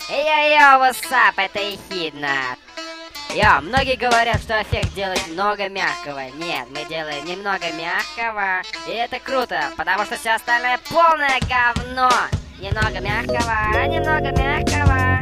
Йо-йо, what's это Ехидна. Многие говорят, что эффект делать много мягкого. Нет, мы делаем немного мягкого, и это круто, потому что все остальное полное говно. Немного мягкого, немного мягкого.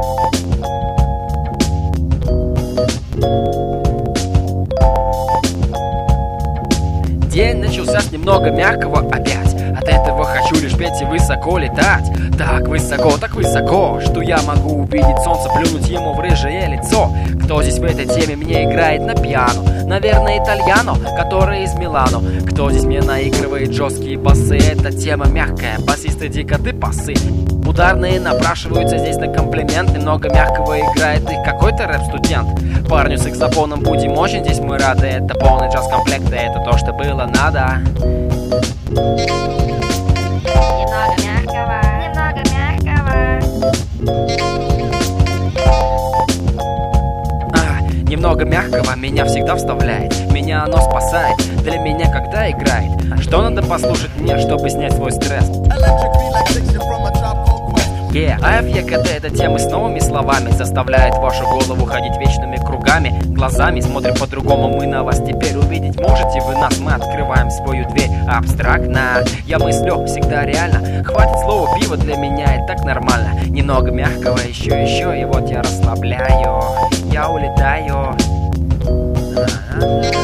День начался с немного мягкого опять. От этого хочу лишь петь и высоко летать. Так высоко, что я могу увидеть солнце, плюнуть ему в рыжее лицо. Кто здесь в этой теме мне играет на пиано? Наверное, итальяно, который из Милано. Кто здесь мне наигрывает жесткие басы? Эта тема мягкая, басисты дико ты пасы. Ударные напрашиваются здесь на комплимент. Немного мягкого играет их какой-то рэп-студент. Парню с саксофоном будем очень здесь мы рады. Это полный джаз-комплект, и это то, что было надо. Немного мягкого, немного мягкого. Немного мягкого меня всегда вставляет. Меня оно спасает, для меня когда играет. Что надо послушать мне, чтобы снять свой стресс? АФ-ЕКТ — это темы с новыми словами. Заставляет вашу голову ходить вечными кругами. Глазами смотрим по-другому мы на вас теперь. Увидеть можете вы нас, мы открываем свою дверь. Абстрактно, я мыслю всегда реально. Хватит слова пива, для меня и так нормально. Немного мягкого, еще, и вот я расслабляю. Я улетаю.